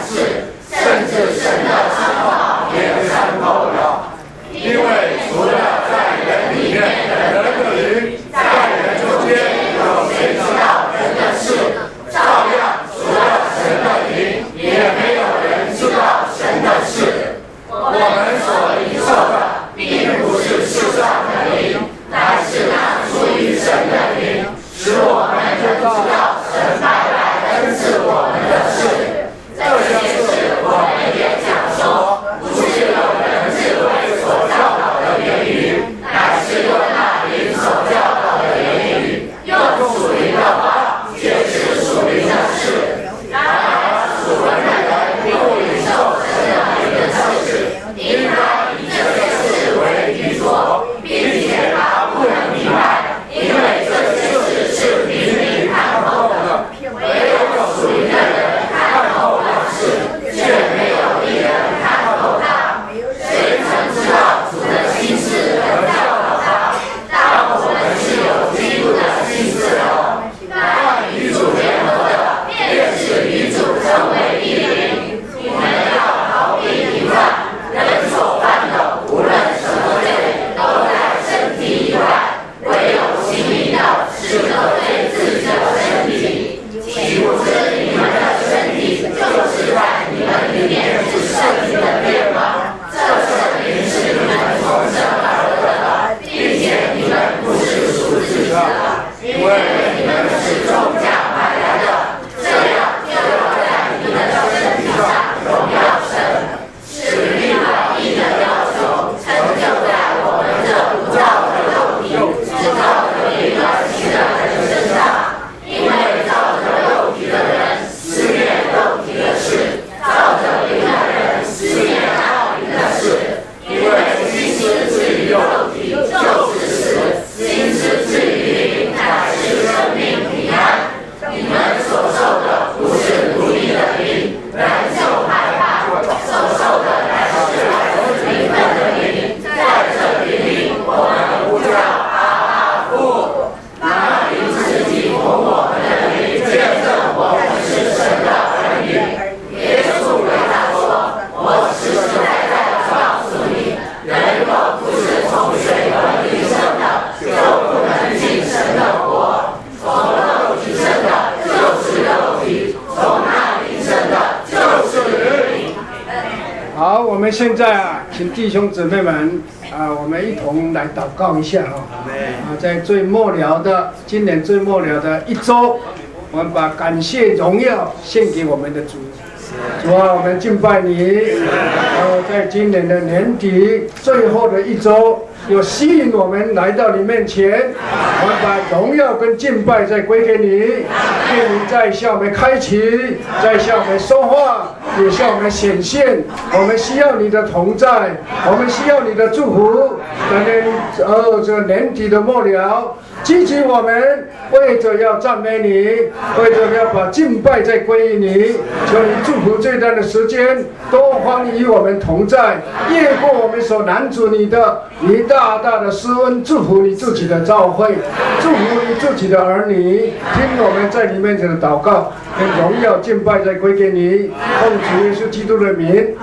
事，甚至神的称号也参透了。因为除了在人里面的人的灵，在人中间有谁知道人的事？照样除了神的灵，也没有人知道神的事。我们所领受的，并不是世上的灵，乃是那出于神的灵，使我们知道神白来恩赐我们的事。这些事我们也讲说，不是用人智慧所教导的言语，乃是用那灵所教导的言语，用属灵的话解释属灵的事。然而属灵的人不领受神的灵的事，因他以这些事为愚拙，并且他不能明白，因为这些事是明明看透的。唯有属灵的人看透了事，却没有一人看透他。谁曾知道主的心事而教导他？当我们是有基督的心事了。但与主联合的，便是与主成为一灵。你们要逃避淫乱，人所犯的无论什么罪，都在身体以外，唯有行淫的是得罪自己的身体。岂不知你们的身体就是在你们里面是圣灵的殿吗？这圣灵是你们从神而得的，并且你们不是属自己的，因为你们是重价买来的。这样就要在你们的身体上荣耀神，使律法义的要求成就在我们这不造的肉体，只造的灵而行的人身上。因为照着肉体的人思念肉体的事，照着灵的人思念那灵的事。因为心思至于肉体就是死，心思至于灵乃是生命平安。你们所受的不是奴隶的灵，然就害怕；所受的乃是来自灵的灵。在这灵里，我们呼叫阿爸父。那灵自己同我们的灵见证我们是神的儿女。耶稣回答说：“我实实在在的告诉你，人若不是从水和灵生的，就不能进神的国。从肉体生的就是肉体，从那灵生的就是灵。” 好，我们现在请弟兄姊妹们我们一同来祷告一下在最末了的今年最末了的一周，我们把感谢荣耀献给我们的主。主啊，我们敬拜你。在今年的年底最后的一周，又吸引我们来到你面前，我们把荣耀跟敬拜再归给你，愿你再向我们开启，再向我们说话，也向我们显现。我们需要你的同在，我们需要你的祝福。这年底的末了，积极我们为着要赞美你，为着要把敬拜再归于你，求你祝福这段的时间，多方与我们同在，越过我们所拦阻你的，你大大的施恩，祝福你自己的召会，祝福你自己的儿女，听我们在你面前的祷告，跟荣耀敬拜再归给你，奉主耶稣基督的名。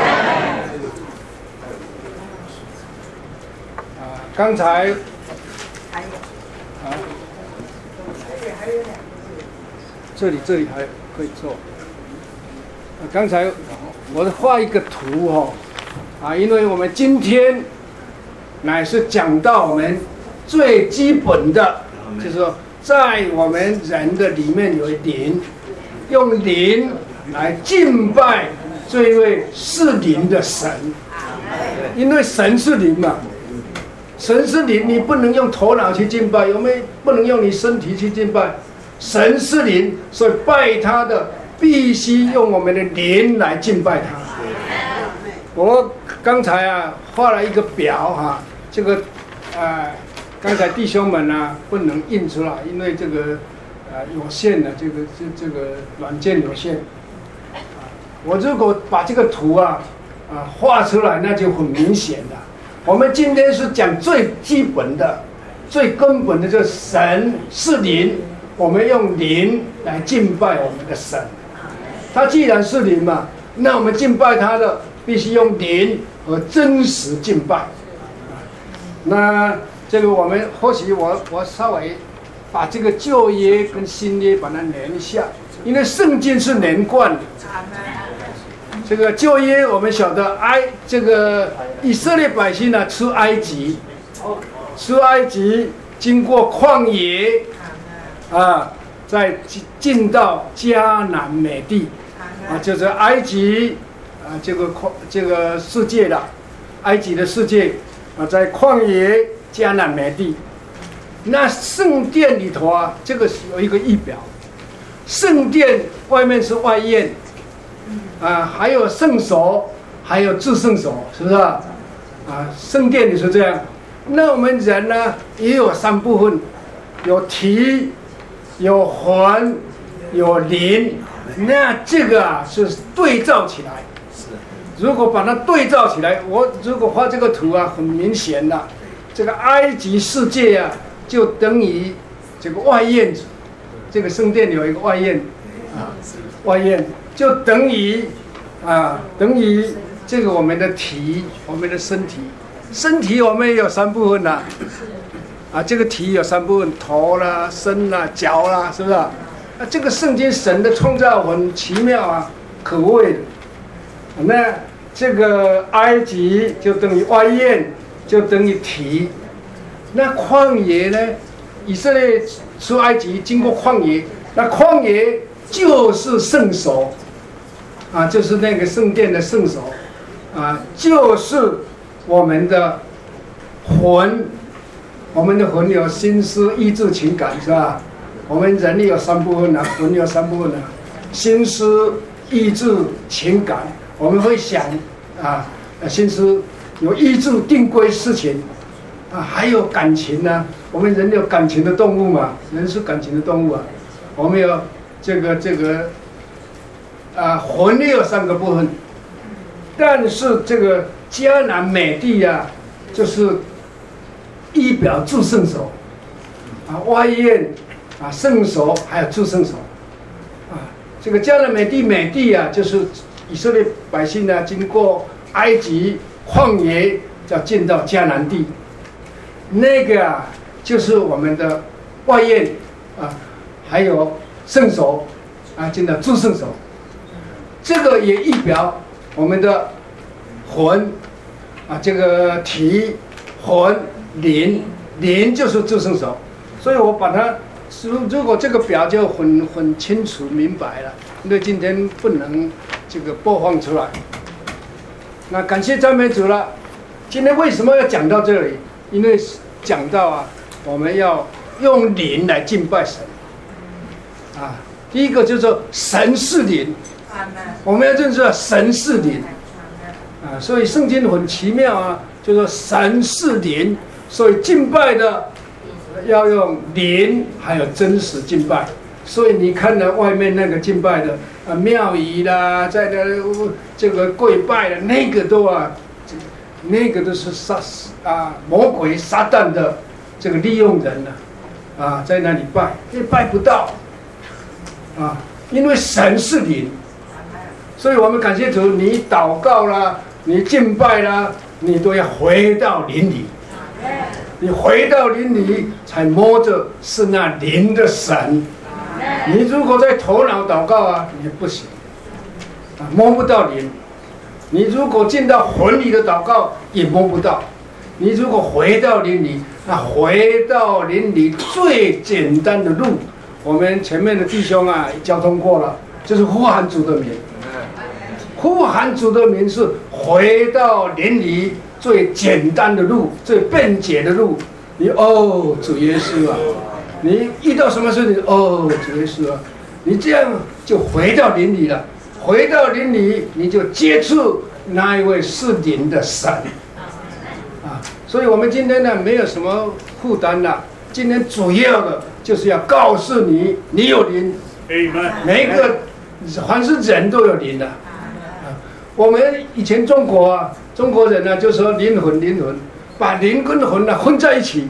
刚才这里还可以做。刚才我画一个图因为我们今天乃是讲到我们最基本的，就是说在我们人的里面有灵，用灵来敬拜这一位是灵的神，因为神是灵嘛。神是灵，你不能用头脑去敬拜，有没有？不能用你身体去敬拜。神是灵，所以拜他的必须用我们的灵来敬拜他。我刚才画了一个表这个刚才弟兄们不能印出来，因为这个有限的，这个软件有限。我如果把这个图画出来，那就很明显了。我们今天是讲最基本的、最根本的，就是神是灵，我们用灵来敬拜我们的神。 他既然是灵嘛，那我们敬拜他的必须用灵和真实敬拜。那这个我们或许我稍微把这个旧约跟新约把它连一下，因为圣经是连贯的。这个旧约我们晓得这个以色列百姓呢出埃及经过旷野啊，再进到迦南美地啊，就是埃及啊这个世界的埃及的世界啊，在旷野迦南美地。那圣殿里头啊，这个有一个仪表，圣殿外面是外院啊，还有圣所，还有至圣所，是不是啊？圣殿里是这样。那我们人呢，也有三部分，有体、有魂、有灵。那这个啊是对照起来。如果把它对照起来，我如果画这个图啊，很明显的，这个埃及世界啊，就等于这个外院子。这个圣殿有一个外院啊，外院就等于这个我们的体，我们的身体。身体我们也有三部分啦，这个体有三部分，头啦、身啦、脚啦，是不是？这个圣经神的创造很奇妙啊，可畏的。那这个埃及就等于外院，就等于体。那旷野呢？以色列出埃及经过旷野，那旷野就是圣所啊，就是那个圣殿的圣所啊，就是我们的魂，我们的魂有心思、意志、情感，是吧？我们人有三部分啊，魂有三部分啊，心思、意志、情感。我们会想啊，心思有意志定规事情啊，还有感情呢。我们人有感情的动物嘛，人是感情的动物啊。我们有魂也有三个部分，但是这个迦南美地啊，就是仪表至圣所啊，外院啊，圣所还有至圣所啊。这个迦南美地啊，就是以色列百姓呢，经过埃及旷野，要进到迦南地，那个啊，就是我们的外院啊，还有圣所啊，进到至圣所。这个也预表我们的魂啊，这个体、魂、灵就是至圣所。所以我把它，如果这个表就很清楚明白了，因为今天不能这个播放出来。那感谢赞美主了。今天为什么要讲到这里？因为讲到啊，我们要用灵来敬拜神啊。第一个就是说神是灵，我们要认识到神是灵啊。所以圣经很奇妙啊，就是说神是灵，所以敬拜的要用灵，还有真实敬拜。所以你看到外面那个敬拜的啊，庙宇啦，在这个跪拜的那个都啊，那个都是魔鬼撒旦的这个利用人啊，在那里拜，也拜不到啊，因为神是灵。所以我们感谢主，你祷告啦，你敬拜啦，你都要回到灵里。你回到灵里，才摸着是那灵的神。你如果在头脑祷告啊，你不行啊，摸不到灵。你如果进到魂里的祷告，也摸不到。你如果回到灵里，那回到灵里最简单的路，我们前面的弟兄啊交通过了，就是呼喊主的名。呼喊主的名是回到灵里最简单的路，最便捷的路。你主耶稣啊，你遇到什么事情主耶稣啊，你这样就回到灵里了。回到灵里，你就接触那一位是灵的神啊。所以我们今天呢，没有什么负担了。今天主要的就是要告诉你，你有灵。每一个凡是人都有灵的。我们以前中国人呢，就说灵魂，把灵跟魂呢混在一起，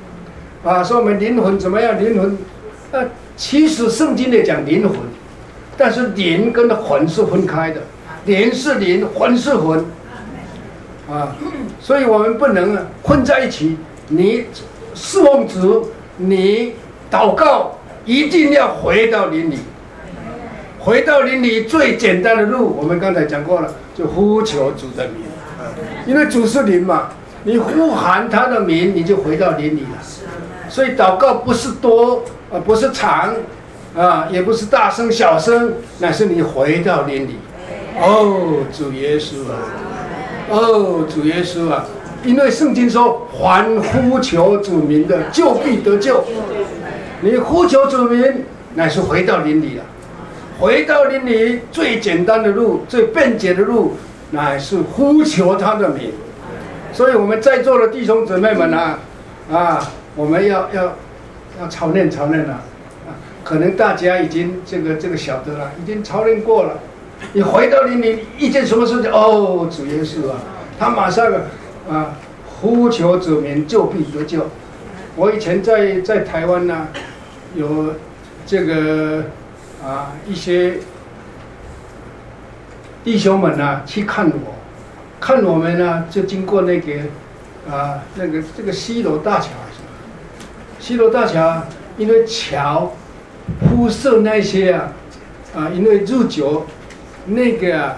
说我们灵魂怎么样？灵魂，其实圣经也讲灵魂， 但是灵跟魂是分开的，灵是灵，魂是魂，啊，所以我们不能混在一起。你侍奉主，你祷告一定要回到灵里，回到灵里最简单的路，我们刚才讲过了，就呼求主的名，因为主是灵嘛，你呼喊他的名，你就回到灵里了。所以祷告不是多，不是长，也不是大声小声，乃是你回到灵里。哦，主耶稣啊，哦，主耶稣啊，因为圣经说，凡呼求主名的，就必得救。你呼求主名，乃是回到灵里了。回到灵里最简单的路，最便捷的路，乃是呼求他的名。所以我们在座的弟兄姊妹们我们要操练了，可能大家已经这个晓得了，已经操练过了。你回到灵里，一件什么事情，哦，主耶稣啊，他马上呼求主名，就必得救。我以前在台湾有这个一些弟兄们去看我们就经过那个这个西螺大桥，西螺大桥因为桥铺设那些因为日久那个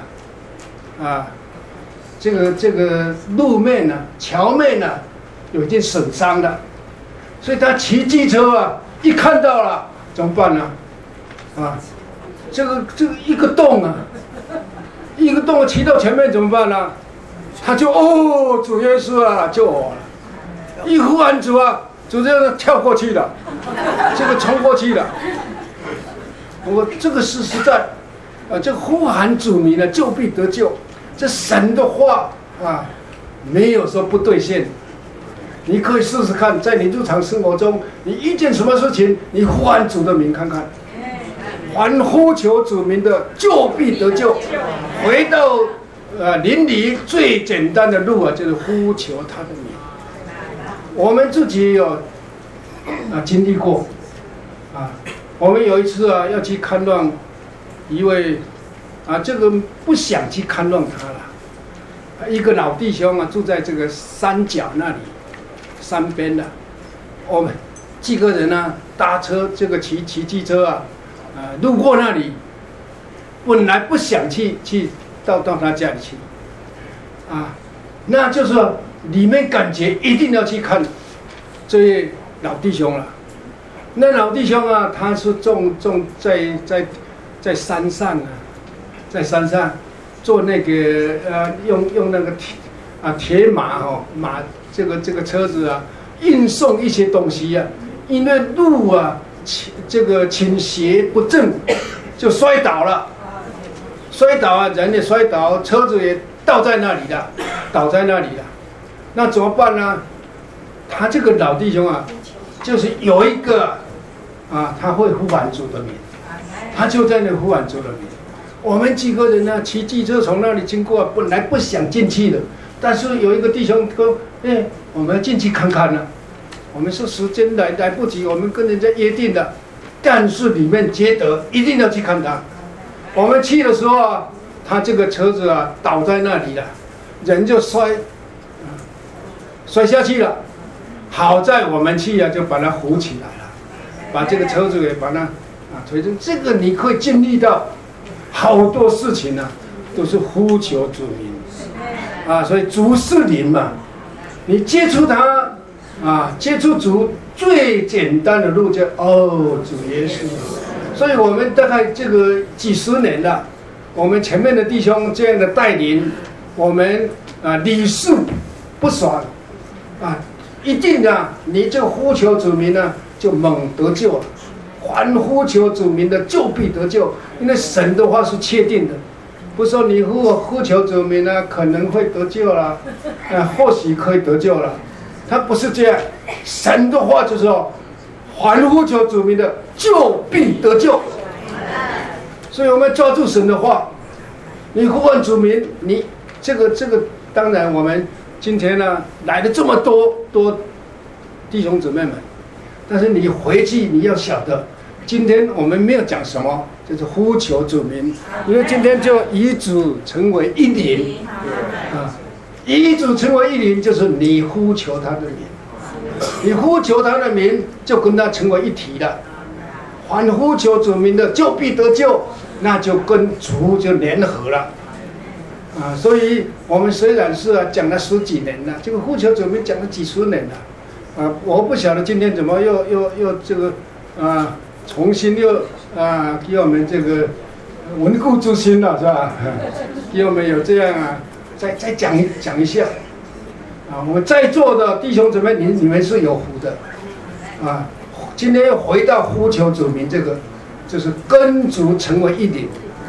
这个路面桥面有一点损伤的，所以他骑机车一看到了怎么办呢？这个一个洞骑到前面怎么办呢？他就主耶稣啊，救我了！一呼喊主主这样跳过去了，这个冲过去了。我这个是实在，这个呼喊主名呢，就必得救。这神的话没有说不兑现。你可以试试看，在你日常生活中，你遇见什么事情，你呼喊主的名看看。凡呼求主名的，就必得救。回到灵里最简单的路就是呼求他的名。我们自己有经历过我们有一次要去看望一位这个不想去看望他了，一个老弟兄住在这个山脚那里，山边的，我们几个人搭车这个骑机车路过那里，本来不想去到他家里去那就是说里面感觉一定要去看这位老弟兄了。那老弟兄他是种在山上在山上做那个用那个铁马这个车子运送一些东西因为路这个倾斜不正，就摔倒了，人也摔倒，车子也倒在那里了。那怎么办呢？他这个老弟兄就是有一个他会呼喊主的名，他就在那呼喊主的名。我们几个人骑机车从那里经过，本来不想进去的，但是有一个弟兄说：“我们要进去看看呢。”我们说时间来不及，我们跟人家约定的，但是里面觉得一定要去看他。我们去的时候他这个车子倒在那里了，人就摔下去了。好在我们去就把它扶起来了，把这个车子给把它推正。这个你可以经历到好多事情都是呼求主名所以主是灵嘛，你接触他接触主最简单的路就主耶稣。所以我们大概这个几十年了，我们前面的弟兄这样的带领，我们屡试不爽一定你就呼求主名就猛得救了。凡呼求主名的，就必得救。因为神的话是确定的，不是说你呼求主名可能会得救了或许可以得救了，他不是这样。神的话就是说，凡呼求主名的，就必得救。所以我们抓住神的话，你呼唤主名，你这个当然我们今天来了这么多弟兄姊妹们，但是你回去你要晓得， 今天我们没有讲什么，就是呼求主名，因为今天就以主成为一灵啊，以主成为一灵，就是你呼求他的名，你呼求他的名，就跟他成为一体了。凡呼求主名的，就必得救，那就跟主就联合了。啊，所以我们虽然是讲了10几年了，这个呼求主名讲了几十年了，啊，我不晓得今天怎么又这个啊，重新又啊给我们这个稳固之心了，是吧？给我们有这样啊，再讲一下，啊，我们在座的弟兄姊妹，你们是有福的，啊，今天又回到呼求主名这个，就是跟主成为一灵。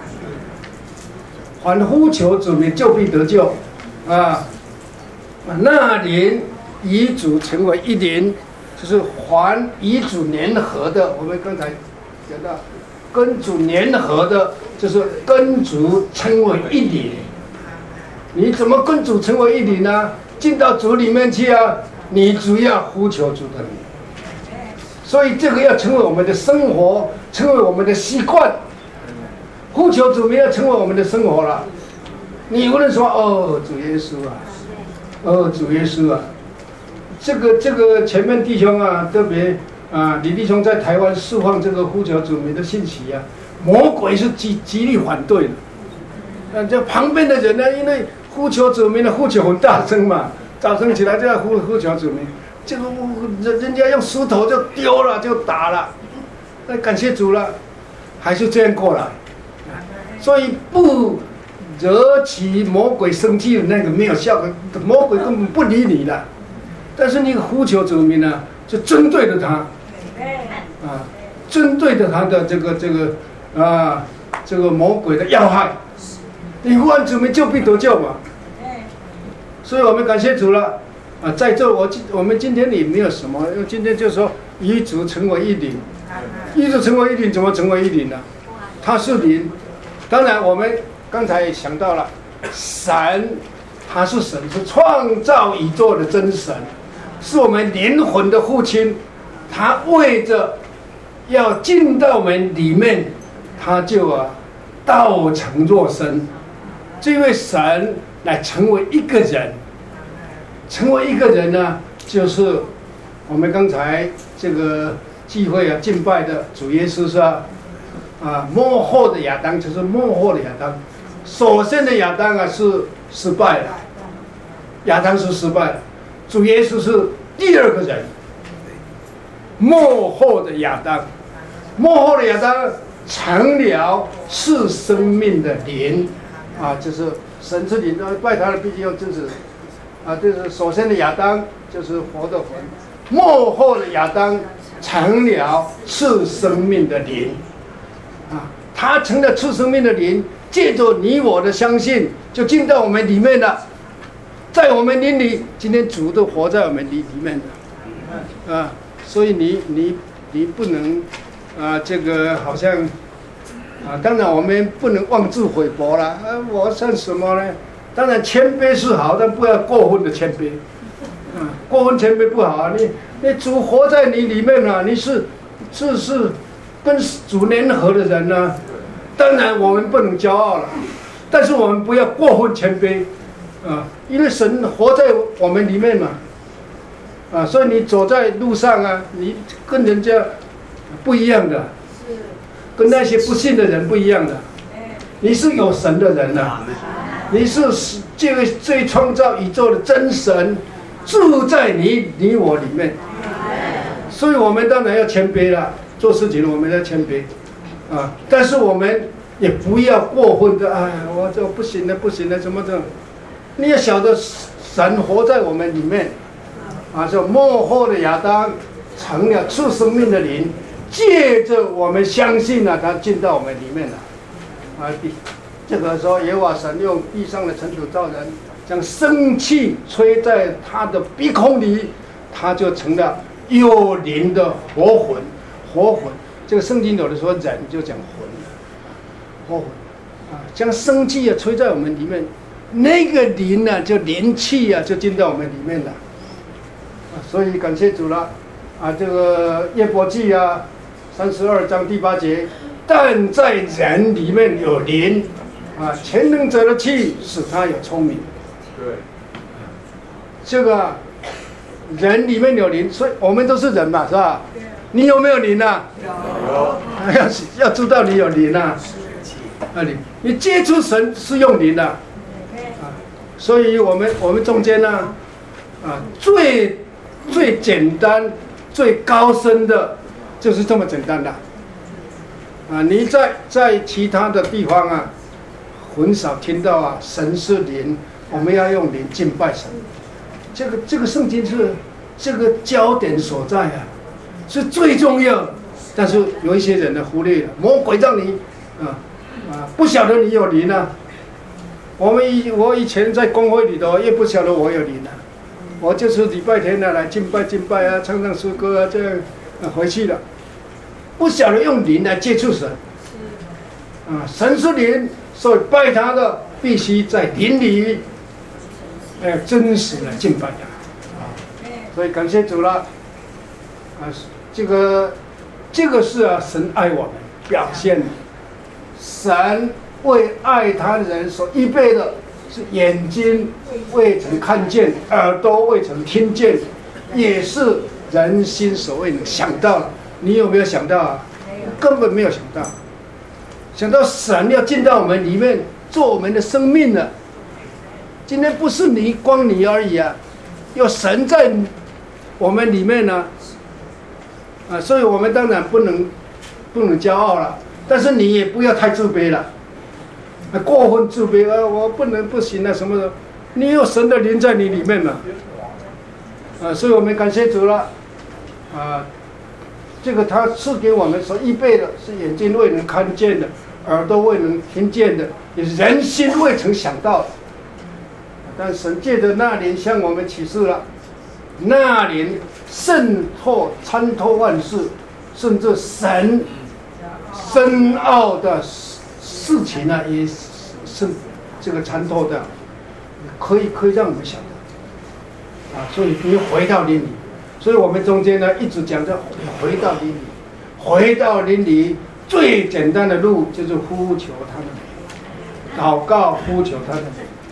凡呼求主名，就必得救，啊，那灵与主成为一灵，就是凡与主联合的。我们刚才讲到，跟主联合的，就是跟主成为一灵。你怎么跟主成为一灵呢？进到主里面去啊，你主要呼求主的名。所以这个要成为我们的生活，成为我们的习惯。呼求主名要成为我们的生活了，你无论说哦主耶稣啊，哦主耶稣啊，这个前面弟兄啊，特别啊李弟兄在台湾释放这个呼求主名的信息啊，魔鬼是极力反对的，这旁边的人呢，因为呼求主名的呼求很大声嘛，早晨起来就要呼求主名，这个人家用石头就丢了就打了，那感谢主了，还是这样过来。所以不惹起魔鬼生气的那个没有效果，魔鬼根本不理你了。但是你呼求主名呢，就针对着他，啊，针对着他的这个魔鬼的要害，你呼完主名就必得救嘛。所以我们感谢主了，啊，在这我们今天也没有什么，因为今天就说与主成为一灵，与主成为一灵，怎么成为一灵呢？他是灵。当然，我们刚才也想到了，神，他是神，是创造宇宙的真神，是我们灵魂的父亲。他为着要进到我们里面，他就道成肉身，这位神来成为一个人。成为一个人呢，就是我们刚才这个聚会啊敬拜的主耶稣是吧？啊，末后的亚当就是末后的亚当，首先的亚当啊是失败了，亚当是失败了，主耶稣是第二个人，末后的亚当，末后的亚当成了是生命的灵，啊，就是神之灵，拜他的必须要真实，啊，就是首先的亚当就是活的魂，末后的亚当成了是生命的灵。啊，他成了赐生命的灵，借着你我的相信，就进到我们里面了。在我们灵里，今天主都活在我们里面的，啊，所以你不能，啊，这个好像，啊，当然我们不能妄自菲薄了，啊，我算什么呢？当然谦卑是好，但不要过分的谦卑，啊，过分谦卑不好啊。你主活在你里面了，你是。跟主联合的人呢，当然我们不能骄傲了，但是我们不要过分谦卑，啊，因为神活在我们里面嘛，啊，所以你走在路上啊，你跟人家不一样的，跟那些不信的人不一样的，你是有神的人啊，你是这位最创造宇宙的真神住在你我里面，所以我们当然要谦卑了。做事情我们要谦卑，啊，但是我们也不要过分的，哎，我这不行了，怎么这？你要晓得神活在我们里面，啊，这末后的亚当成了赐生命的灵，借着我们相信了，他进到我们里面了，啊，这个时候耶和华神用地上的尘土造人，将生气吹在他的鼻孔里，他就成了有灵的活魂。活魂，这个圣经有的时候人就讲魂，活魂，啊，将生气啊吹在我们里面，那个灵呢，就灵气啊，就进到我们里面了，啊，所以感谢主了，啊，这个约伯记啊， 32章第8节，但在人里面有灵，全能者的气使他有聪明。 对， 这个人里面有灵，所以我们都是人嘛，是吧？你有没有灵啊？ 有。 要知道你有灵啊，你接触神是用灵的，所以我们中间呢，最简单、最高深的，就是这么简单的。你在其他的地方啊，很少听到啊，神是灵，我们要用灵敬拜神。这个圣经是这个焦点所在啊，是最重要。但是有一些人呢忽略了，魔鬼让你不晓得你有灵啊。我以前在公会里头也不晓得我有灵啊，我就是礼拜天呢来敬拜啊，唱诗歌啊，这样回去了，不晓得用灵来接触神。神是灵，所以拜他的必须在灵里，真实的敬拜他。所以感谢主了。这个是神爱我们表现的。神为爱他的人所预备的是眼睛未曾看见，耳朵未曾听见，也是人心所未能想到的。你有没有想到啊？根本没有想到，想到神要进到我们里面，做我们的生命了。今天不是光你而已啊，有神在我们里面呢。所以我们当然不能骄傲了，但是你也不要太自卑了，过分自卑我不行啊什么的，你有神的灵在你里面嘛，所以我们感谢主了，这个他赐给我们所预备的是眼睛未能看见的，耳朵未能听见的，也是人心未曾想到的。但神借着那灵向我们启示了，那灵渗透参透万事，甚至神深奥的事情呢，也是这个参透的，可以让我们晓得所以你回到灵里。所以我们中间呢一直讲着回到灵里，回到灵里最简单的路就是呼求他的名，祷告呼求他的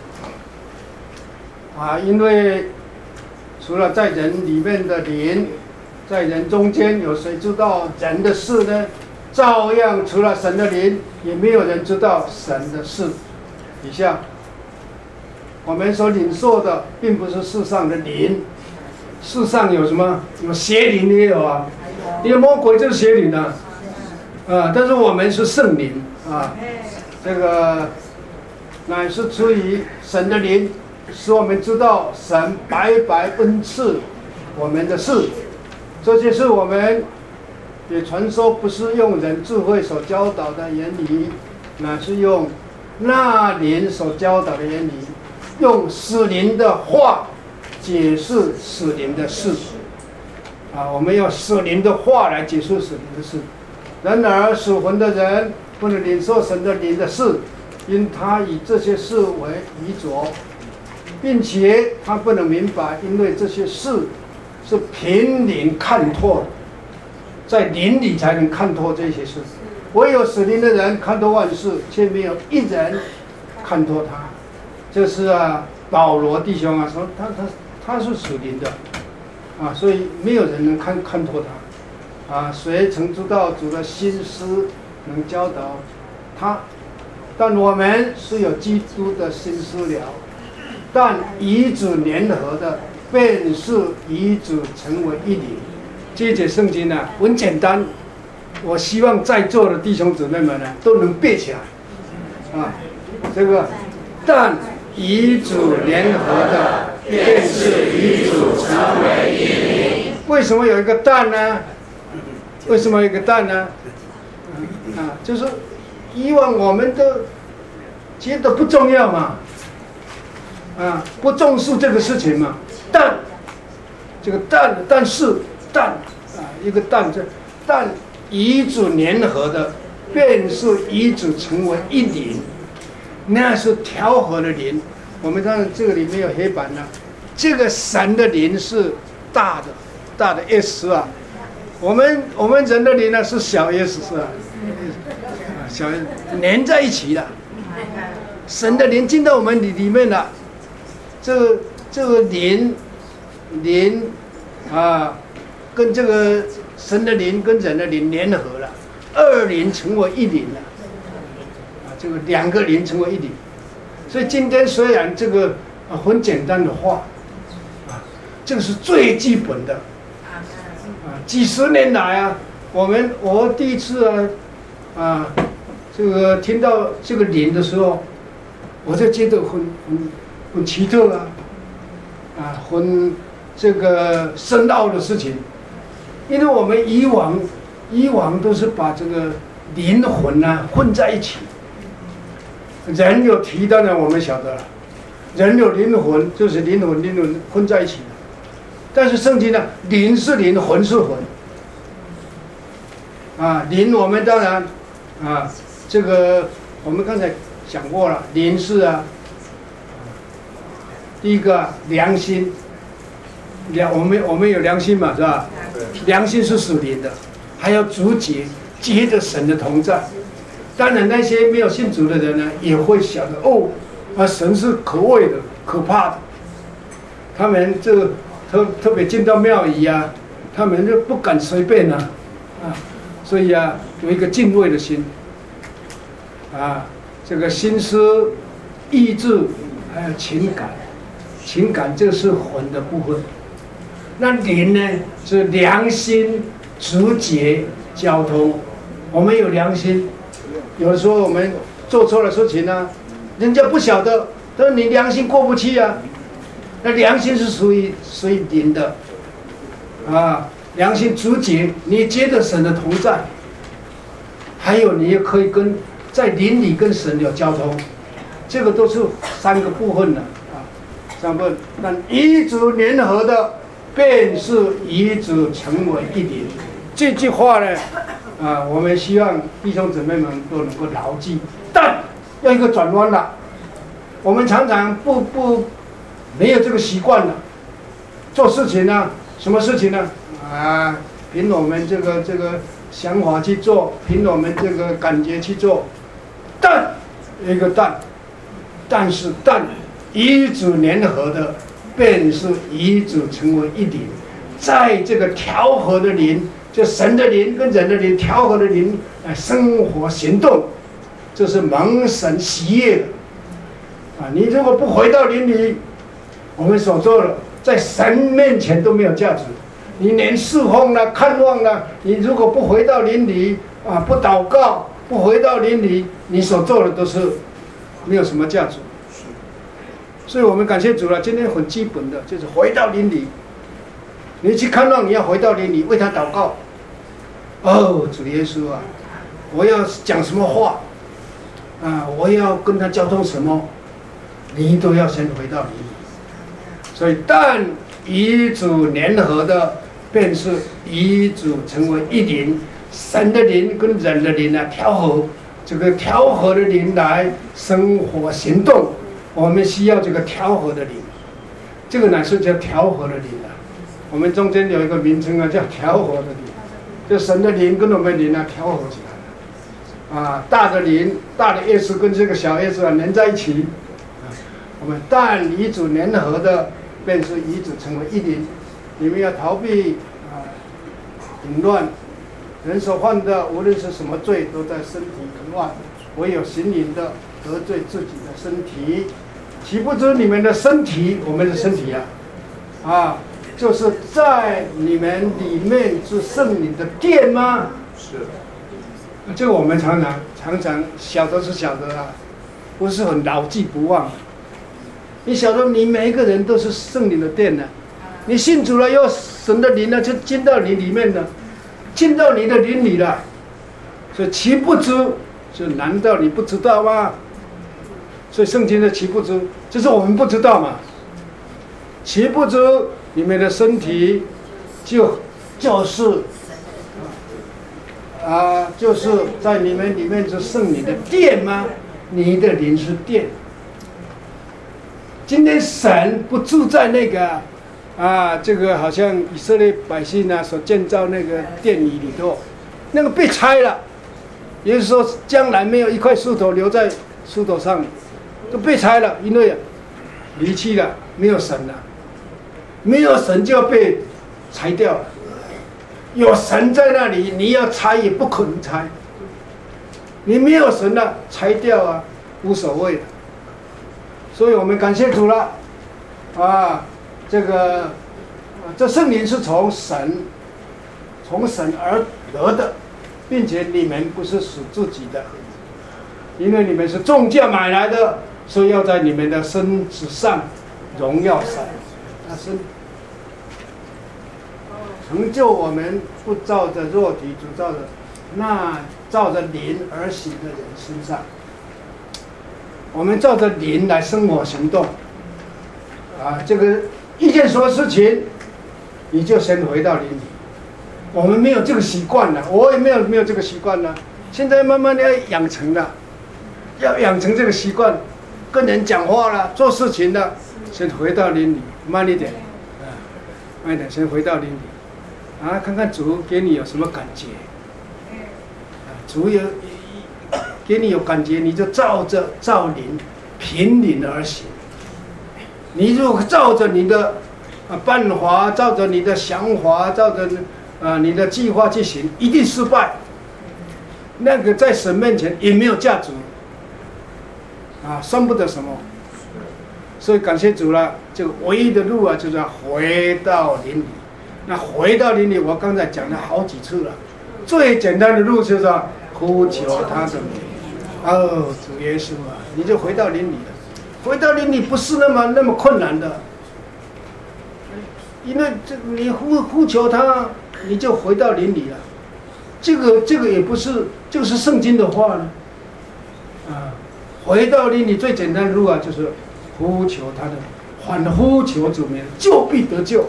名因为除了在人里面的灵，在人中间有谁知道人的事呢？照样除了神的灵，也没有人知道神的事。以下我们所领受的并不是世上的灵，世上有什么？有邪灵也有啊，因为魔鬼就是邪灵啊，但是我们是圣灵这个乃是出于神的灵，使我们知道神白白恩赐我们的事。这些事我们也传说，不是用人智慧所教导的原理，乃是用那灵所教导的原理，用使灵的话解释使灵的事我们用使灵的话来解释使灵的事。然而属魂的人不能领受神的灵的事，因他以这些事为愚拙，并且他不能明白，因为这些事是凭灵看透的，在灵里才能看透这些事。唯有使灵的人看透万事，却没有一人看透他。这是保罗弟兄说他是属灵的所以没有人能看透他谁曾知道主的心思，能教导他？但我们是有基督的心思了。但与主联合的，便是与主成为一灵。这节圣经很简单，我希望在座的弟兄姊妹们都能背起来这个但与主联合的，便是与主成为一灵。为什么有一个但呢？为什么有一个但呢？就是以往我们都觉得不重要嘛，不重视这个事情嘛。但这个但是一个但与主联合的，便是与主成为一灵，那是调和的灵。我们看这个里面有黑板这个神的灵是大的 S 我们人的灵呢是小耶稣是吧？小连在一起了，神的灵进到我们里面了，这个灵啊，跟这个神的灵跟人的灵联合了，二灵成为一灵了，这个两个灵成为一灵。所以今天虽然这个很简单的话，这个是最基本的。几十年来我第一次这个听到这个灵的时候，我就觉得很奇特很这个深奥的事情，因为我们以往都是把这个灵魂混在一起。人有提当然我们晓得了，人有灵魂，就是灵魂混在一起的。但是圣经呢，灵是灵，魂是魂。灵我们当然这个我们刚才讲过了，灵是第一个良心，我们有良心嘛，是吧？良心是属灵的，还有主结着神的同在。当然那些没有信主的人呢，也会晓得神是可畏的、可怕的。他们这个特别进到庙宇他们就不敢随便所以有一个敬畏的心这个心思、意志还有情感这是魂的部分。那灵呢是良心、直觉、交通。我们有良心，有的时候我们做错了事情人家不晓得，但是你良心过不去那良心是属于灵的良心直觉，你接着神的同在，还有你也可以在灵里跟神有交通，这个都是三个部分的三部分。但与主联合的，便是与主成为一灵。这句话呢我们希望弟兄姊妹们都能够牢记，但要一个转弯了。我们常常没有这个习惯了，做事情什么事情呢凭我们这个想法去做，凭我们这个感觉去做。但一个但是与主联合的，便是与主成为一灵。在这个调和的灵，就神的灵跟人的灵调和的灵来生活行动，这是蒙神喜悦的你如果不回到灵里，我们所做的在神面前都没有价值。你连侍奉看望你如果不回到灵里不祷告，不回到灵里，你所做的都是没有什么价值。所以我们感谢主了，今天很基本的就是回到灵里。你去看望，你要回到灵里为他祷告。主耶稣我要讲什么话我要跟他交通什么，你都要先回到灵里。所以但与主联合的，便是与主成为一灵。神的灵跟人的灵调和，这个调和的灵来生活行动，我们需要这个调和的灵。这个乃是叫调和的灵我们中间有一个名称叫调和的灵，就神的灵跟我们灵调和起来了大的灵、大的耶稣跟这个小耶稣连在一起我们但与主联合的，便是与主成为一灵。你们要逃避淫乱，人所犯的无论是什么罪，都在身体之外，唯有行淫的得罪自己的身体。岂不知你们的身体，我们的身体就是在你们里面是圣灵的殿吗？ 是。 这个我们常常晓得是晓得不是很牢记不忘。你晓得你每一个人都是圣灵的殿你信主了，又神的灵就进到你里面了，进到你的灵里了。所以其不知，就难道你不知道吗？所以圣经的其不知，就是我们不知道嘛。其不知你们的身体就是就是在你们里面是圣灵的殿吗？你的灵是殿。今天神不住在那个这个好像以色列百姓所建造那个殿宇里头，那个被拆了，也就是说将来没有一块石头留在石头上，都被拆了，因为离弃了，没有神了，没有神就要被拆掉了。有神在那里，你要拆也不可能拆。你没有神了，拆掉无所谓的。所以我们感谢主了，这圣灵是从神而得的，并且你们不是属自己的，因为你们是重价买来的，所以要在你们的身子上荣耀神。成就我们不照着肉体，只照着灵而行的人身上。我们照着灵来生活行动，这个一件什么事情，你就先回到灵里。我们没有这个习惯了，我也没有这个习惯了。现在慢慢的要养成了，要养成这个习惯，跟人讲话了，做事情了，先回到灵里，慢一点，慢一点，先回到灵里。看看主给你有什么感觉，主给你有感觉，你就照灵，凭灵而行。你如果照着你的办法，照着你的想法，照着你的计划去行，一定失败。那个在神面前也没有价值，算不得什么。所以感谢主了，这个唯一的路就是要回到灵里。那回到灵里，我刚才讲了好几次了。最简单的路就是呼求他的名，主耶稣你就回到灵里了。回到灵里不是那么困难的，因为你呼求他，你就回到灵里了。这个也不是，就是圣经的话呢。回到灵里最简单的路就是呼求他的名，喊呼求主名，就必得救。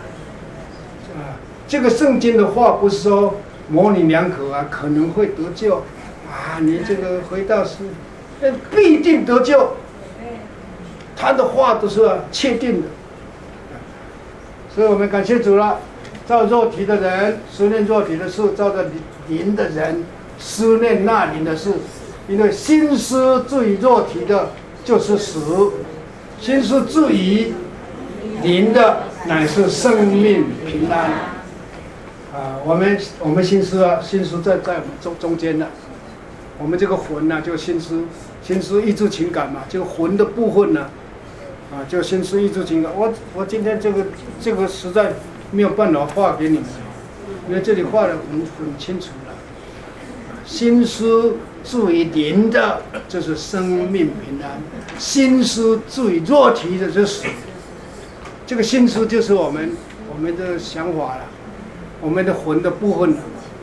这个圣经的话不是说模棱两可可能会得救你这个回到是必定得救，他的话都是确定的。所以我们感谢主了，照肉体的人思念肉体的事，照着灵的人思念那灵的事。因为心思至于肉体的就是死，心思至于灵的乃是生命平安。我们心思在我们中间呢。我们这个魂就心思意志情感嘛，这个魂的部分呢，就心思意志情感。我今天这个实在没有办法画给你们，因为这里画的很清楚了。心思至于灵的，就是生命平安；心思至于肉体的，就是死。这个心思就是我们的想法了。我们的魂的部分，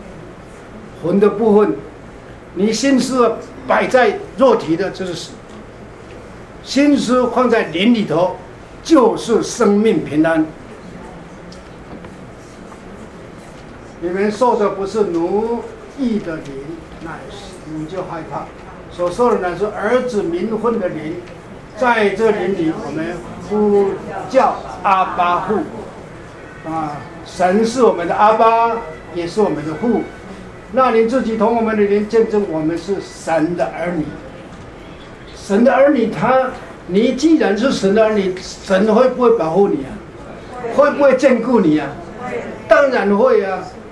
你心思摆在肉体的就是死，心思放在灵里头就是生命平安。你们受的不是奴役的灵，乃是你就害怕；所受的乃是儿子名分的灵，在这灵里我们呼叫阿爸父。神是我们的阿爸，也是我们的父。那灵自己同我们的灵见证我们是神的儿女。神的儿女，你既然是神的儿女，神会不会保护你会不会眷顾你当然会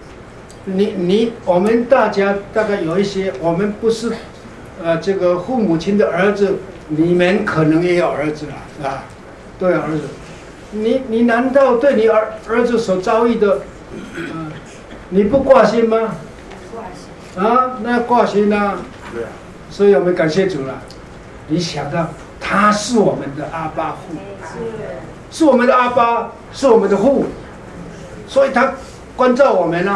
我们大家大概有一些，我们不是这个父母亲的儿子，你们可能也有儿子了都有儿子。你难道对你儿子所遭遇的，你不挂心吗？那挂心对所以我们感谢主了。你想到他是我们的阿爸父，是我们的阿爸，是我们的父，所以他关照我们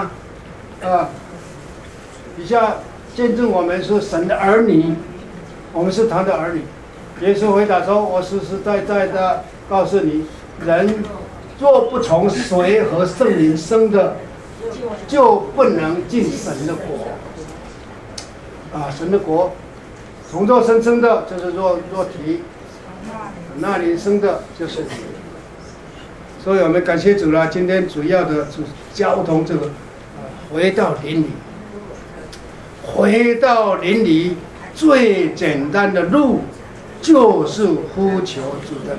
底下见证我们是神的儿女，我们是他的儿女。耶稣回答说：“我实实在在的告诉你。人若不从水和圣灵生的，就不能进神的国。神的国，从肉身生的就是肉体，那灵生的就是灵。 所以我们感谢主了。今天主要的交通这个，回到邻里，回到邻里最简单的路，就是呼求主的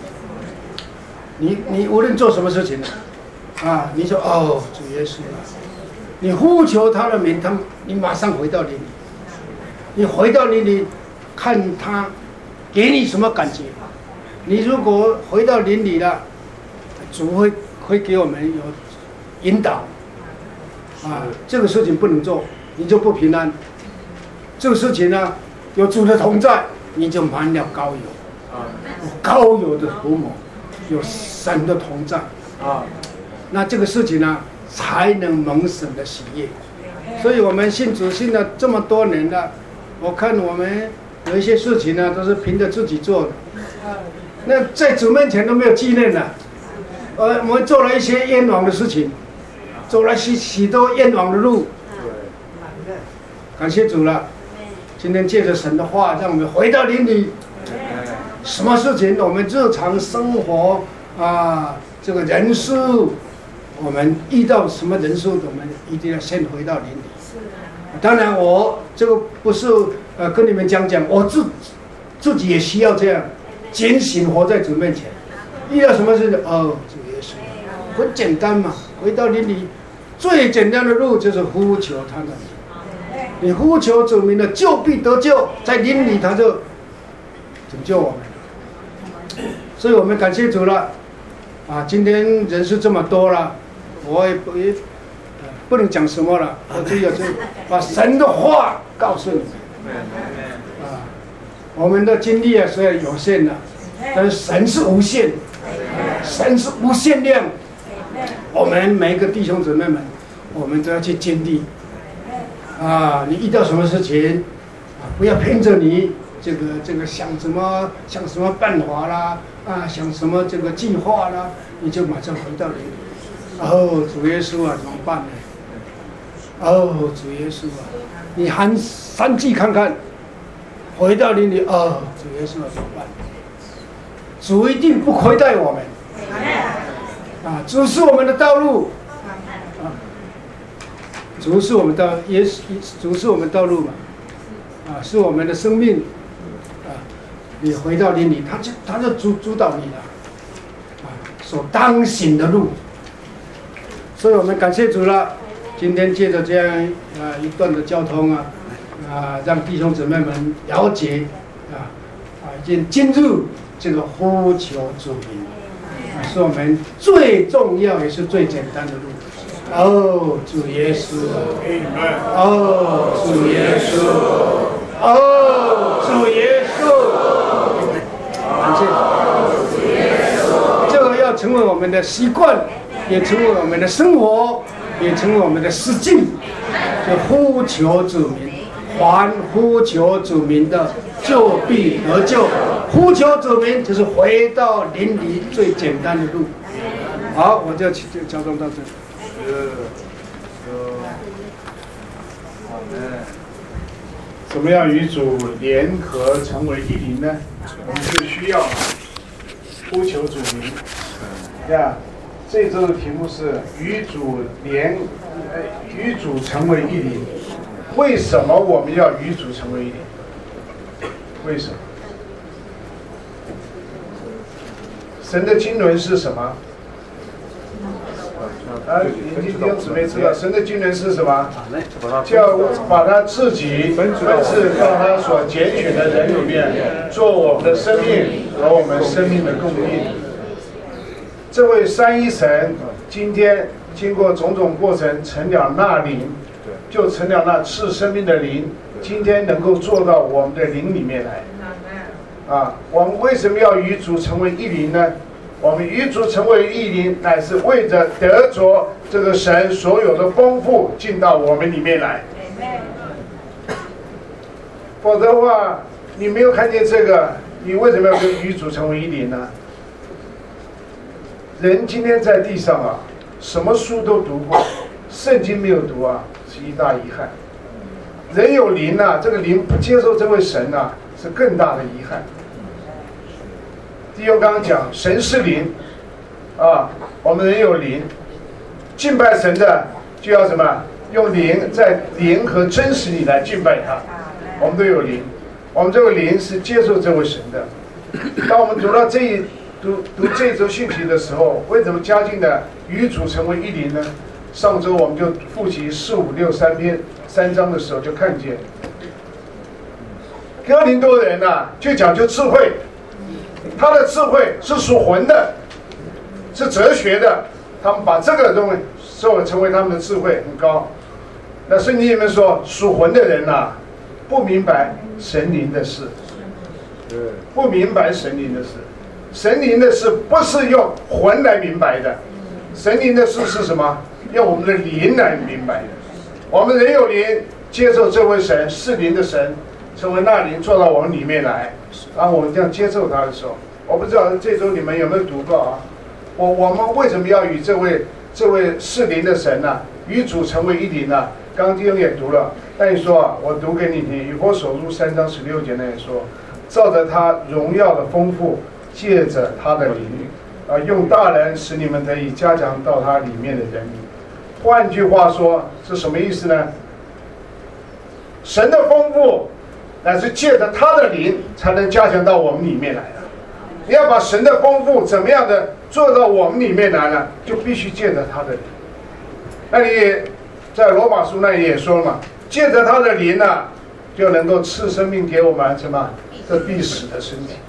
名。你无论做什么事情啊，你说哦，主耶稣啊，你呼求他的名，你马上回到邻里。你回到邻里，看他给你什么感觉。你如果回到邻里了，主会给我们有引导啊，这个事情不能做，你就不平安。这个事情呢，有主的同在，你就满了膏油啊，膏油的涂抹，有神的同在啊，那这个事情呢，才能蒙神的喜悦。所以我们信主信了这么多年了，我看我们有一些事情呢，都是凭着自己做的，那在主面前都没有纪念的。我们做了一些冤枉的事情，走了许多冤枉的路。感谢主了，今天借着神的话，让我们回到邻里。什么事情我们日常生活啊，这个人事，我们遇到什么人事，我们一定要先回到邻里。当然，我这个不是跟你们讲，我自己也需要这样警醒活在主面前。遇到什么事情，哦，主耶稣，很简单嘛。回到邻里，最简单的路就是呼求他的名。你呼求主名的，就必得救，在邻里他就拯救我们。所以我们感谢主了啊！今天人是这么多了，我也不能讲什么了，我只有把神的话告诉你们啊。我们的精力啊虽然有限的，但是神是无限，神是无限量。我们每一个弟兄姊妹们，我们都要去经历啊！你遇到什么事情啊，不要凭着你这个想什么办法啦啊，想什么这个计划啦，你就马上回到邻里。哦，主耶稣啊，怎么办呢？哦，主耶稣啊，你喊3句看看，回到邻里。哦，主耶稣啊，怎么办？主一定不亏待我们。啊，主是我们的道路。啊，主是我们道，主是我们道路嘛。啊，是我们的生命。啊，你回到邻里，他就主导你了。啊，所当行的路。所以我们感谢主了。今天借着这样一段的交通让弟兄姊妹们了解已经进入这个呼求主名是我们最重要也是最简单的路。哦，主耶稣！哦，主耶稣！哦，主耶稣！感谢主！这个要成为我们的习惯，也成为我们的生活。也成为我们的实境，就呼求主名，凡呼求主名的，就必得救。呼求主名就是回到邻里最简单的路。好，我就交通到这里。 怎么样与主联合成为一灵呢？我们就需要呼求主名，呀。这周的题目是与主成为一灵。为什么我们要与主成为一灵？为什么？神的经纶是什么？弟兄姊妹知道神的经纶是什么？叫把他自己分赐到他所拣选的人里面，做我们的生命和我们生命的供应。这位三一神今天经过种种过程成了那灵，就成了那赐生命的灵，今天能够做到我们的灵里面来。我们为什么要与主成为一灵呢？我们与主成为一灵，乃是为着得着这个神所有的丰富进到我们里面来。否则的话，你没有看见这个，你为什么要跟与主成为一灵呢？人今天在地上什么书都读过，圣经没有读是一大遗憾。人有灵这个灵不接受这位神是更大的遗憾。弟兄刚刚讲，神是灵， 啊，我们人有灵，敬拜神的就要什么？用灵，在灵和真实里来敬拜他。我们都有灵，我们这个灵是接受这位神的。当我们读到读这一周信息的时候，为什么加进的与主成为一灵呢？上周我们就复习4、5、6、3章的时候就看见，哥林多人啊，就讲究智慧，他的智慧是属魂的，是哲学的，他们把这个东西成为他们的智慧很高。那圣经里面说，属魂的人啊，不明白神灵的事，不明白神灵的事。神灵的事不是用魂来明白的，神灵的事是什么？用我们的灵来明白的。我们人有灵，接受这位神是灵的神，成为那灵坐到我们里面来，然后我们这样接受他的时候，我不知道这周你们有没有读过啊？我们为什么要与这位是灵的神呢、与主成为一灵呢？刚刚弟兄也读了，那你说啊，我读给你听，以弗所书3章16节那里说，照着他荣耀的丰富，借着他的灵，用大能使你们得以加强到他里面的人里。换句话说，是什么意思呢？神的丰富乃是借着他的灵才能加强到我们里面来的。你要把神的丰富怎么样的做到我们里面来呢？就必须借着他的灵。那你在罗马书那里也说了嘛，借着他的灵啊，就能够赐生命给我们什么？这必死的身体。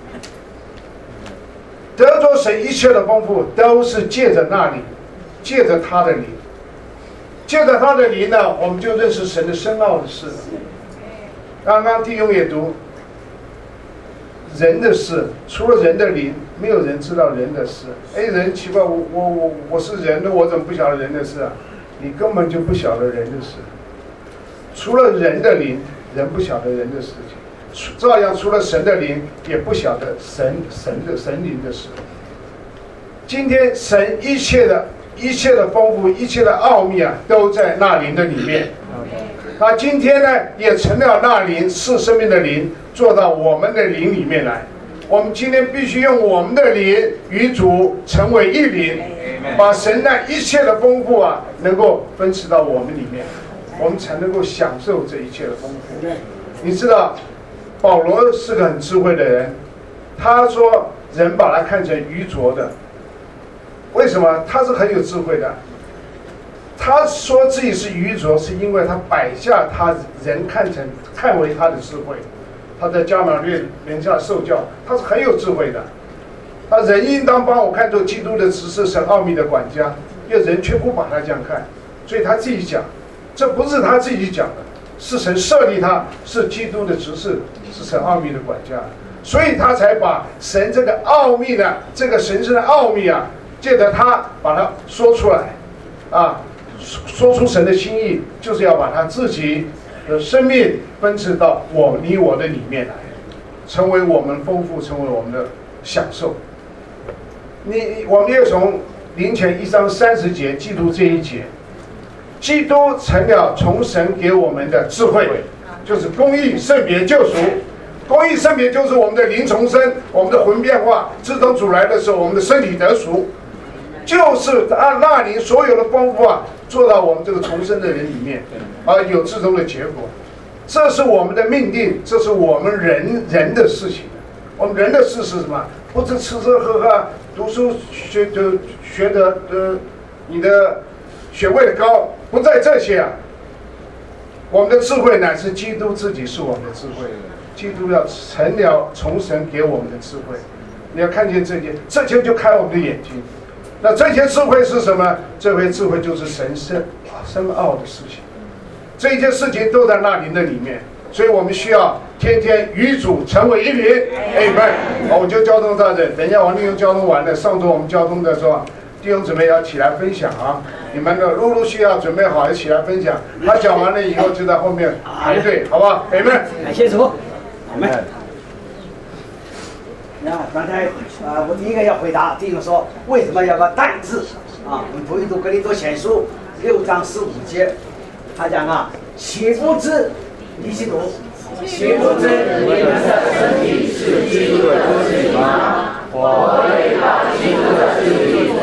得着神一切的丰富，都是借着那里，借着他的灵。借着他的灵呢，我们就认识神的深奥的事了。刚刚弟兄也读，人的事除了人的灵，没有人知道人的事。人奇怪，我是人的，我怎么不晓得人的事啊？你根本就不晓得人的事。除了人的灵，人不晓得人的事情；照样除了神的灵，也不晓得神灵的事。今天神一切的丰富，一切的奥秘啊，都在那灵的里面。他今天呢，也成了那灵，是生命的灵，做到我们的灵里面来。我们今天必须用我们的灵与主成为一灵，把神那一切的丰富啊，能够分赐到我们里面，我们才能够享受这一切的丰富。你知道，保罗是个很智慧的人，他说人把他看成愚拙的。为什么？他是很有智慧的。他说自己是愚拙，是因为他摆下他人看为他的智慧。他在加马略门下受教，他是很有智慧的。他人应当帮我看作基督的执事，神奥秘的管家，因为人却不把他这样看，所以他自己讲，这不是他自己讲的，是神设立他，是基督的执事，是神奥秘的管家，所以他才把神这个奥秘的这个神圣的奥秘啊，借着他把它说出来，说出神的心意，就是要把他自己的生命分赐到你我的里面来，成为我们丰富，成为我们的享受。我们也从林前1章30节记住这一节，基督成了从神给我们的智慧，就是公义、圣别、救赎。公义、圣别就是我们的灵重生，我们的魂变化。自从主来的时候，我们的身体得赎，就是按那灵所有的丰富啊，做到我们这个重生的人里面，而有最终的结果。这是我们的命定，这是我们人的事情。我们人的事是什么？不是吃吃喝喝，读书学的你的学位的高，不在这些啊。我们的智慧乃是基督自己是我们的智慧，基督要成了从神给我们的智慧。你要看见这些就开我们的眼睛。那这些智慧是什么？这些智慧就是神深奥的事情，这一件事情都在那灵的里面，所以我们需要天天与主成为一灵。Amen。好，我就交通到这，等一下王弟兄交通完了，上周我们交通的时候，弟兄姊妹要起来分享啊，你们的陆续要准备好，要起来分享。他讲完了以后，就在后面排队，好不好 ？Amen。 感谢主，我们。刚才我第一个要回答弟兄说，为什么要个但字啊？我们读一读《哥林多前书》6章15节，他讲啊，岂不知你去读，岂不知你们的身体是基督的肢体吗？我为把基督的肢体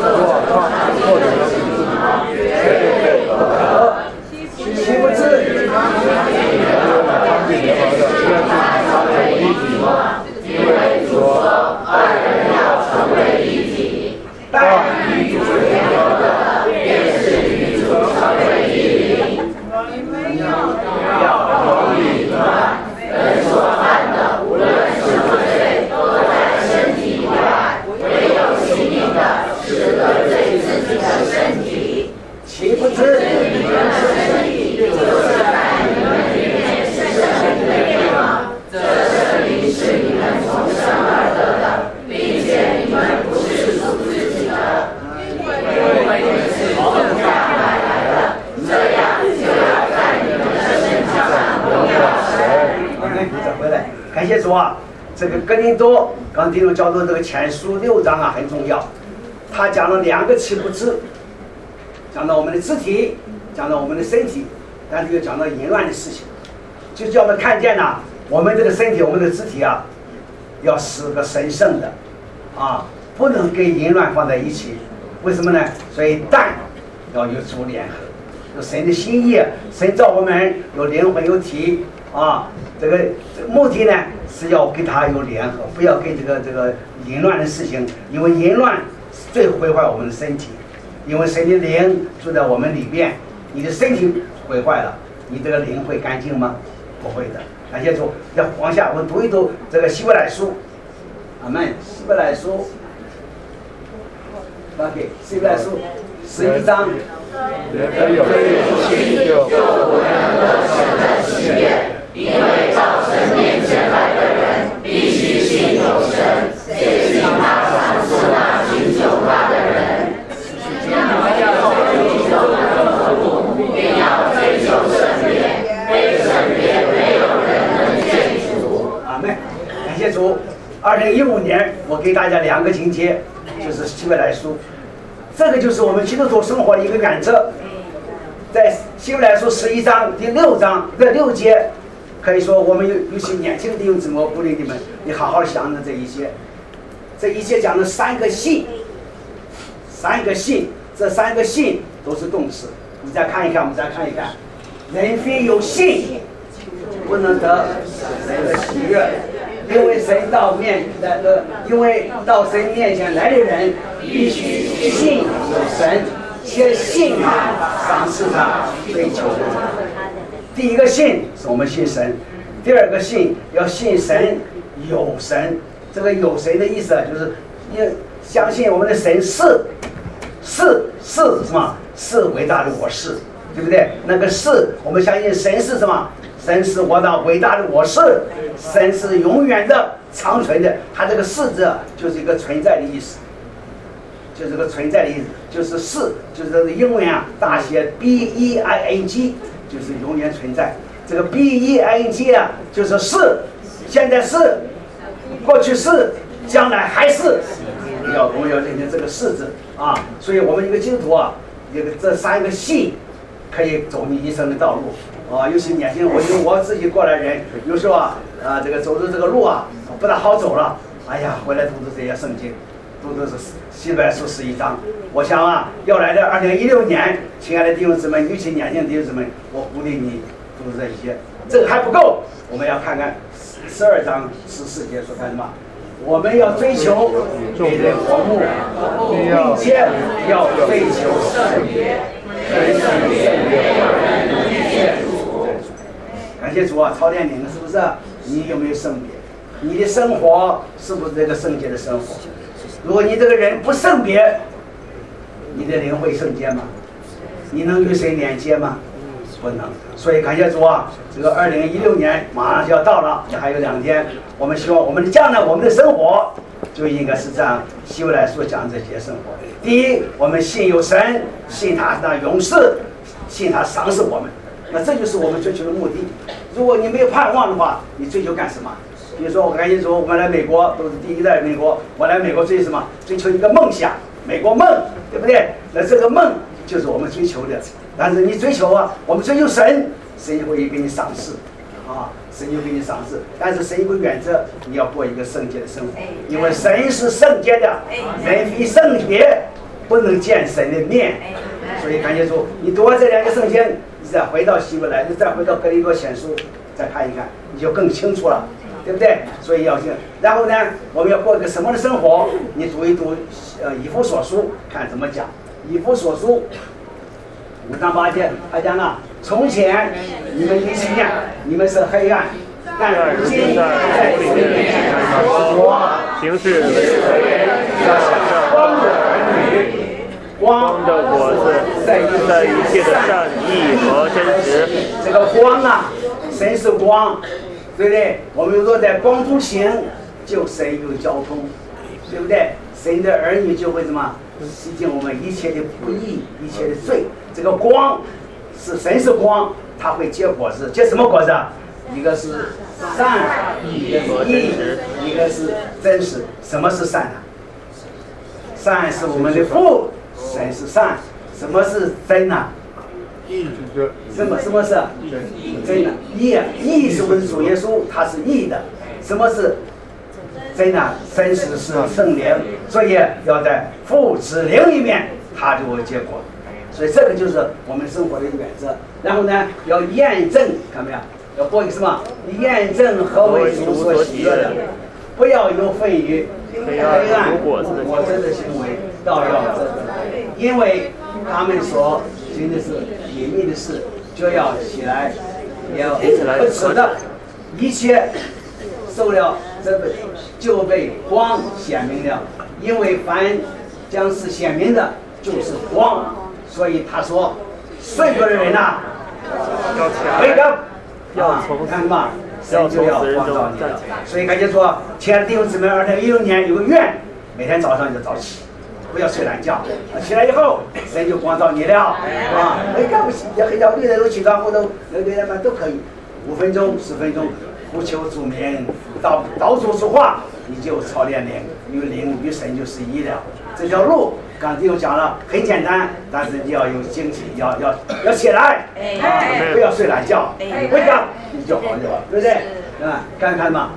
这个哥林多刚弟兄教导这个前书6章啊很重要，他讲了2个七不知，讲到我们的肢体，讲到我们的身体，但是又讲到淫乱的事情，就叫我们看见了我们这个身体，我们的肢体啊，要是个神圣的啊，不能跟淫乱放在一起。为什么呢？所以但要与主联合，有神的心意，神造我们有灵魂有体啊，这个目的呢是要跟他有联合，不要跟这个淫乱的事情，因为淫乱最毁坏我们的身体，因为神的灵住在我们里边，你的身体毁坏了，你这个灵会干净吗？不会的。感谢主，要往下我们读一读这个希伯来书，阿门。希伯来书 ，OK， 希伯来书11章。 人有心就不能得神的喜悦，因为到神面前来的人必须信有神，且信他赏赐那寻求他的人。并要追求圣别，非圣别没有人能见主。 阿门。感谢主。2015年我给大家2个经节，就是希伯来书。这个就是我们基督徒生活的一个原则，在希伯来书11章第6章的6节，可以说我们有些年轻的弟兄姊妹，我鼓励你们，你好好想着这一些讲了3个信，3个信，这3个信都是动词。你再看一看，我们再看一看，人非有信，不能得神的喜悦。因为到神面前来的人必须信有神，且信他赏赐他追求他。第一个信是我们信神，第2个信要信神有神。这个有神的意思就是相信我们的神是什么？是伟大的我是，对不对？那个是我们相信神是什么？神是我的伟大的我是，神是永远的长存的。它这个是字就是一个存在的意思，就是个存在的意思，就是是，就是这个英文啊大写 BEING， 就是永远存在。这个 BEING 啊就是是，现在是，过去是，将来还是。我们要认定这个是字啊，所以我们一个基督徒啊，这3个信可以走你一生的道路。尤其年轻人，因为我自己过来人，有时候这个走的这个路啊不大好走了，哎呀，回来读这些圣经，读是希伯来书11章。我想要来的2016年，亲爱的弟兄姊妹，尤其年轻的弟兄姊妹，我鼓励你读这一些。这个还不够，我们要看看12章14节说干什么？我们要追求别人和睦，并且要追求圣别，非圣别没有人能见主。感谢主啊！操练你们是不是？你有没有圣别？你的生活是不是这个圣洁的生活？如果你这个人不圣别，你的灵会圣洁吗？你能与谁连接吗？不能。所以感谢主啊！这个2016年马上就要到了，也还有2天。我们希望我们的将来，我们的生活就应该是这样。希伯来书讲这些生活。第一，我们信有神，信他的勇士，信他赏赐我们。那这就是我们追求的目的。如果你没有盼望的话，你追求干什么？比如说，我感谢主，我们来美国都是第一代美国，我来美国追什么？追求一个梦想，美国梦，对不对？那这个梦就是我们追求的。但是你追求我们追求神，神会给你赏赐，神就给你赏赐。但是神有个原则，你要过一个圣洁的生活，因为神是圣洁的，人非圣洁不能见神的面。所以感谢主，你读完这2个圣经，你再回到希伯来，你再回到哥林多前书，再看一看，你就更清楚了，对不对？所以要信。然后呢，我们要过一个什么的生活？你读一读以弗所书，看怎么讲。以弗所书5章8节，他讲从前你们以前你们是黑暗，但如今在主里面是光， 行事为光的儿女。 光的果子在一切的善意和真实。 这个光神是光，对不对？我们若在光中行，就神有交通，对不对？神的儿女就会什么？洗净我们一切的不义，一切的罪。这个光是神是光，它会结果子，结什么果子？一个是善，一个是义，一个是真实。什么是善呢？善是我们的父，神是善。什么是真呢？什么是真呢？义是我们主耶稣，他是义的。什么是真呢？真实是圣灵，所以要在父子灵里面，它就会结果。所以这个就是我们生活的原则。然后呢，要验证，看到没有？要播一个什么？验证何为主所喜悦的，不要有分于黑暗果子的行为，倒要这个，因为他们所行的是隐秘的事，就要起来，也要不耻的，一切受了这个就被光显明了，因为凡将是显明的，就是光。所以他说，睡着的人呐，wake up，看吧，神就要光照你了。所以感觉说，亲爱的弟兄姊妹，2016年有个愿，每天早上就早起，不要睡懒觉。起来以后，神就光照你了啊！wake up，很少对的都起床，或者都可以，5分钟、10分钟，呼求主名，到处说话，你就操练灵，与灵与神就是一了。这条路。刚才又讲了，很简单，但是你要有精气，要起来啊！不要睡懒觉，回家你就好了，对不对？啊，看嘛，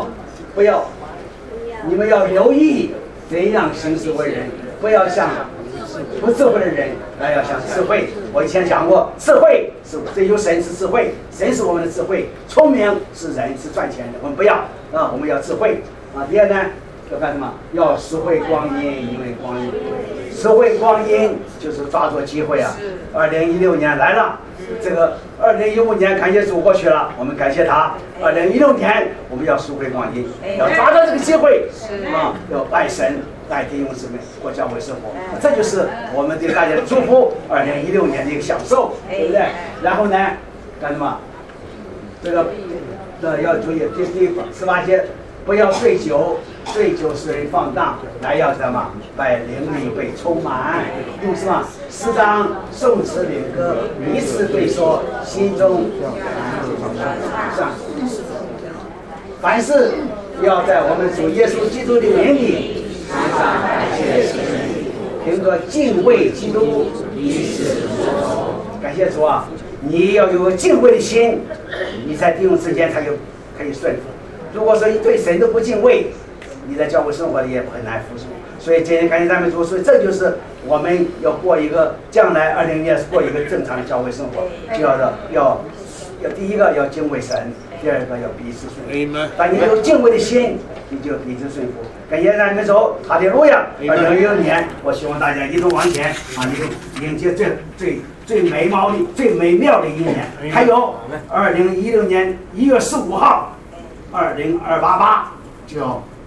你们要留意怎样行事为人，不要像不智慧的人，那要像智慧。我以前讲过，智慧是这有神是智慧，神是我们的智慧，聪明是人是赚钱的，我们不要啊，我们要智慧啊。第二呢？要干什么？要拾回光阴，因为光阴，拾回光阴就是抓住机会啊！2016年来了，这个2015年感谢主过去了，我们感谢他。2016年我们要拾回光阴，要抓到这个机会啊！要拜神，带弟兄姊妹过教会生活，这就是我们对大家的祝福。2016年的一个享受，对不对？然后呢，干什么？这个要注意，第18节。不要醉酒，醉酒使人放荡，来要什么？在灵里被充满，用什么？诗章、颂词、灵歌，彼此对说，心中上。凡事要在我们主耶稣基督的名里，常常感谢神，凭着敬畏基督，彼此感谢主啊！你要有敬畏的心，你在弟兄之间才可以顺服。如果说对神都不敬畏，你在教会生活里也很难服从。所以今天感谢赞美主，所以这就是我们要过一个将来2020年过一个正常的教会生活，就要第一个要敬畏神，第二个要彼此顺服。当你有敬畏的心，你就彼此顺服。感谢赞美主，哈利路亚！2016年，我希望大家一同往前啊，迎接最美貌的、最美妙的一年。还有2016年1月15号。2028就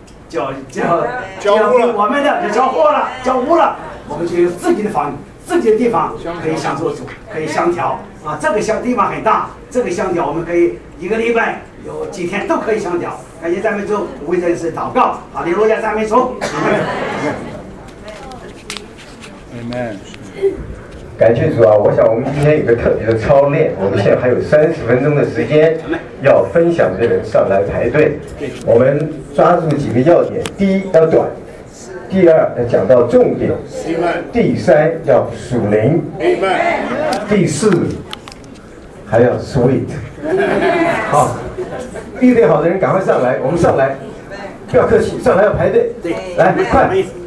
我们的就交货了，交屋了，我们就有自己的房、自己的地方可以享受主，可以相调啊。这个地方很大，这个相调我们可以1个礼拜有几天都可以相调。感谢赞美主，为这事祷告，哈利路亚，赞美主。 Amen。感谢主啊！我想我们今天有个特别的操练，我们现在还有30分钟的时间要分享的人上来排队，我们抓住几个要点：第一要短，第二要讲到重点，第三要属灵，第四还要 sweet。好，预备好的人赶快上来，我们上来，不要客气，上来要排队，来快。